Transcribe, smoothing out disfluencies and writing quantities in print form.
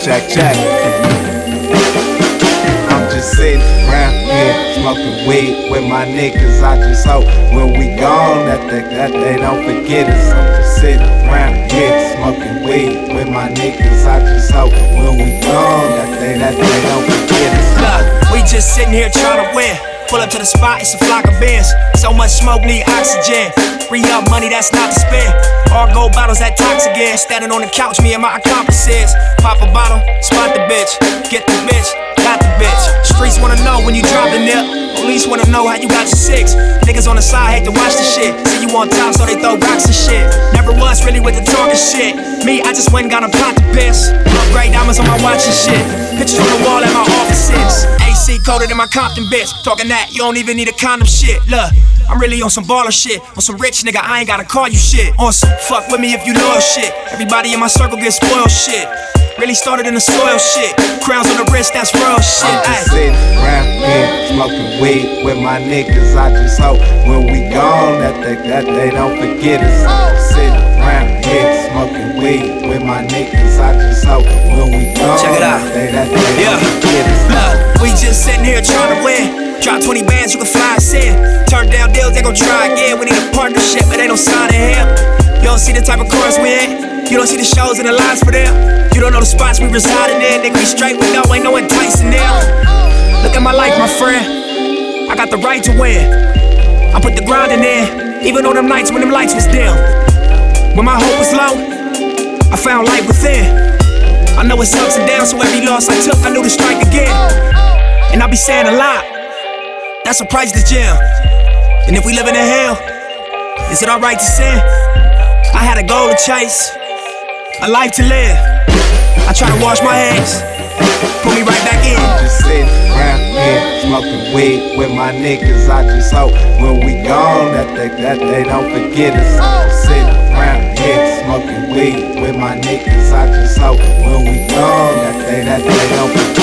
check. I'm just sitting around here smoking weed with my niggas. I just hope when we gone that they don't forget us. I'm just sitting around here smoking weed with my niggas. I just hope when we gone that they don't forget us. Look, we just sitting here trying to win. Pull up to the spot, it's a flock of bins. So much smoke, need oxygen. Free up money, that's not to spend. All gold bottles, that toxic again. Standing on the couch, me and my accomplices. Pop a bottle, spot the bitch. Get the bitch, got the bitch. Streets wanna know when you drop the nip. Police wanna know how you got your six. Niggas on the side hate to watch the shit. See you on top, so they throw rocks and shit. Never was really with the talking shit. Me, I just went and got a pot to piss. Upgrade diamonds on my watch and shit. Pictures on the wall at my offices. AC coated in my Compton bitch. Talking that, you don't even need a condom shit. Look, I'm really on some baller shit. On some rich nigga, I ain't gotta call you shit. On some fuck with me if you loyal shit. Everybody in my circle get spoiled shit. Really started in the soil shit. Crowns on the wrist, that's real shit. I'm just sitting around here smoking weed with my niggas. I just hope when we gone that they don't forget us. I'm just sitting around here smoking weed with my niggas. I just hope when we gone check it out. that they don't forget us. Look, we just sitting here trying to win. Drop 20 bands, you can fly us in. Turn down deals, they gon' try again. We need a partnership, but they don't sign in here. You don't see the type of chorus we in. You don't see the shows and the lines for them. You don't know the spots we residing in. Nigga, we straight, we know ain't no enticing them. Look at my life, my friend. I got the right to win. I put the grinding in, even on them nights when them lights was dim. When my hope was low, I found light within. I know it's ups and downs, so every loss I took, I knew to strike again. And I be saying a lot, that's a price to jail. And if we live in a hell, is it alright to sin? I had a goal to chase, a life to live. I try to wash my hands, put me right back in. I'm just sitting around here smoking weed with my niggas. I just hope when we gone that they don't forget us. I'm just sitting around here smoking weed with my niggas. I just hope when we gone that they don't forget us.